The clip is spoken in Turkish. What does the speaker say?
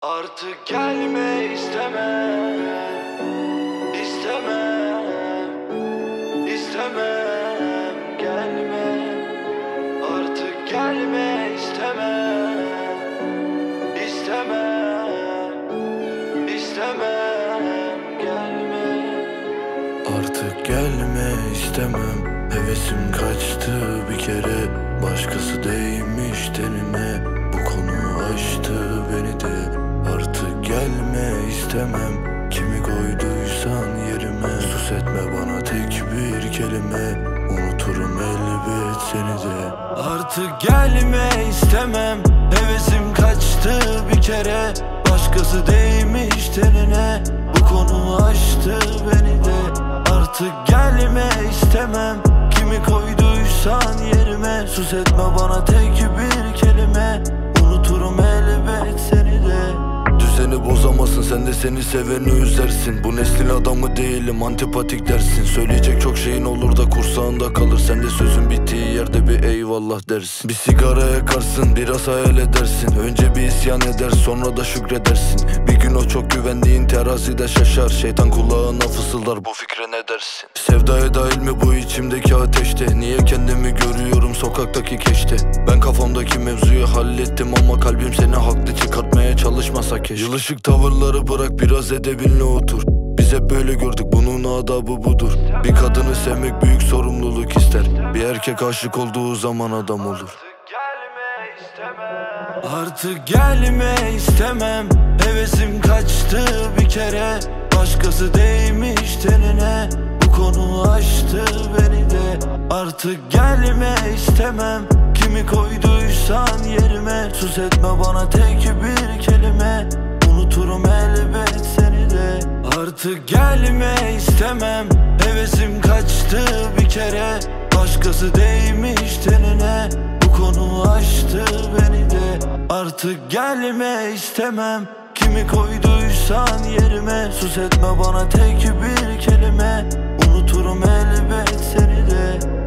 Artık gelme istemem, istemem, istemem gelme. Artık gelme istemem, istemem, istemem gelme. Artık gelme istemem. Hevesim kaçtı bir kere. Başkası değmiş tenine. Bu konu aştı beni de. Artık gelme istemem. Kimi koyduysan yerime. Sus etme bana tek bir kelime. Unuturum elbet seni de. Artık gelme istemem. Hevesim kaçtı bir kere. Başkası değmiş tenine. Bu konu aştı beni de. Artık gelme istemem. Kimi koyduysan yerime. Sus etme bana tek bir kelime. Unuturum elbet seni de. Düzeni bozamazsın, sen de seni seveni üzersin. Bu neslin adamı değilim, antipatik dersin. Söyleyecek çok şeyin olur da kursağında kalır. Sen de sözün bittiği yerde bir eyvallah dersin. Bir sigara yakarsın, biraz hayal edersin. Önce bir isyan eder, sonra da şükredersin. Bir gün o çok güvendiğin terazide şaşar. Şeytan kulağına fısıldar, bu fikre ne dersin? Sevdaya dahil mi bu içimdeki ateşte? Niye kendimi görüyorum sokaktaki keşte? Ben kafamdaki mevzuyu hallettim ama kalbim seni haklı çıkartmaya çalışmasa keşke. Yılışık tavırları bırak, biraz edebinle otur. Biz hep böyle gördük, bunun adabı budur. Bir kadını sevmek büyük sorumluluk ister. Bir erkek aşık olduğu zaman adam olur. Artık gelme istemem. Hevesim kaçtı bir kere. Başkası değmiş tenine. Bu konu aştı beni de. Artık gelme istemem. Kimi koyduysan yerime. Sus etme bana tek bir kelime. Unuturum elbet seni de. Artık gelme istemem. Hevesim kaçtı bir kere. Başkası değmiş tenine. Bu konu aştı beni de. Artık gelme istemem. Kimi koyduysan yerime. Sus etme bana tek bir kelime. Unuturum elbet seni de.